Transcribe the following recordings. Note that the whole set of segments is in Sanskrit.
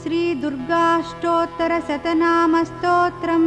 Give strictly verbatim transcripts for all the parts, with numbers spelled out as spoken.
श्रीदुर्गाष्टोत्तरशतनामस्तोत्रम्।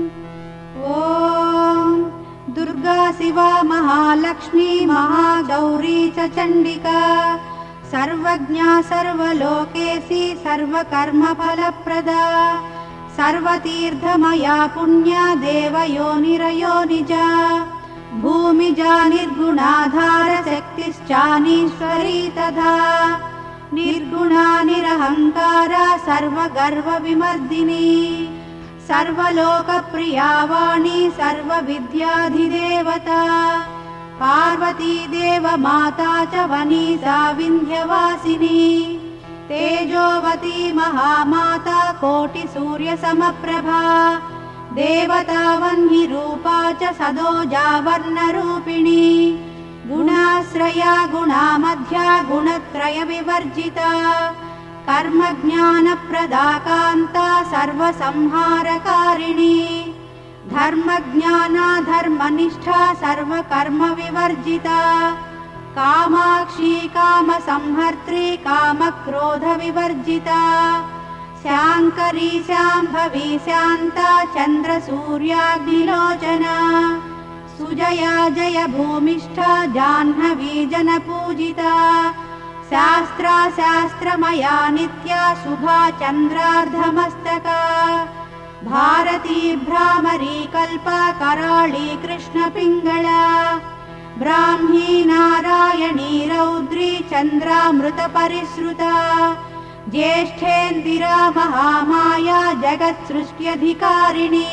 ॐ दुर्गा शिवा महालक्ष्मी महागौरी च चण्डिका सर्वज्ञा सर्वलोकेशी सर्वकर्मफलप्रदा सर्वतीर्थमया पुण्या देवयोनिरयोनिजा भूमिजा निर्गुणाधार शक्तिश्चानीश्वरी तथा निर्गुणा निरहंकारा सर्वगर्वविमर्दिनी सर्वलोकप्रिया वाणी सर्वविद्याधिदेवता पार्वती देवमाता च वनिता विन्ध्यवासिनी तेजोवती महामाता कोटिसूर्यसमप्रभा देवता वह्निरूपा च सदोजा वर्णरूपिणी गुणाश्रया गुणामध्या गुणत्रयविवर्जिता कर्मज्ञानप्रदा कान्ता सर्वसंहारकारिणी धर्मज्ञाना धर्मनिष्ठा सर्वकर्मविवर्जिता कामाक्षी कामसंहर्त्री कामक्रोधविवर्जिता शाङ्करी शाम्भवी शान्ता चन्द्रसूर्याग्निलोचना सुजया जय भूमिष्ठा जाह्नवी जनपूजिता शास्त्रा शास्त्रमया नित्या शुभा चन्द्रार्धमस्तका भारती भ्रामरी कल्पा कराळी कृष्णपिङ्गळा ब्राह्मी नारायणी रौद्री चन्द्रामृतपरिश्रुता ज्येष्ठेन्दिरा महामाया जगत्सृष्ट्यधिकारिणी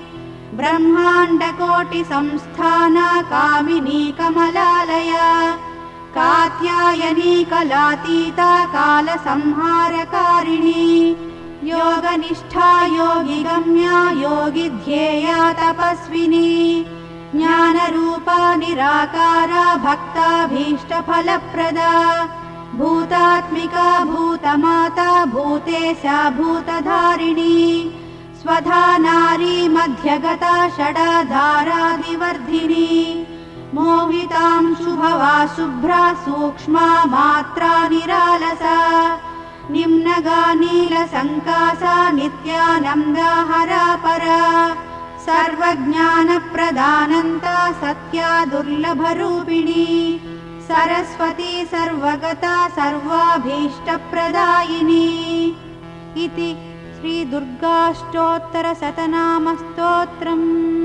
ब्रह्माण्डकोटिसंस्थाना कामिनी कमलालया कात्यायनी कलातीता कालसंहारकारिणी योगनिष्ठा योगिगम्या योगिध्येया तपस्विनी ज्ञानरूपा निराकारा भक्ताभीष्टफलप्रदा भूतात्मिका भूतमाता भूतेशा भूतधारिणी स्वधा नारी मध्यगता षडाधारादिवर्धिनी मोहितां शुभवा शुभ्रा सूक्ष्मा मात्रा निरालसा निम्नगा नीलसङ्कासा नित्यानन्दाहरा परा सर्वज्ञानप्रदानन्ता सत्या दुर्लभरूपिणी सरस्वती सर्वगता सर्वाभीष्टप्रदायिनी इति श्रीदुर्गाष्टोत्तरशतनामस्तोत्रम्।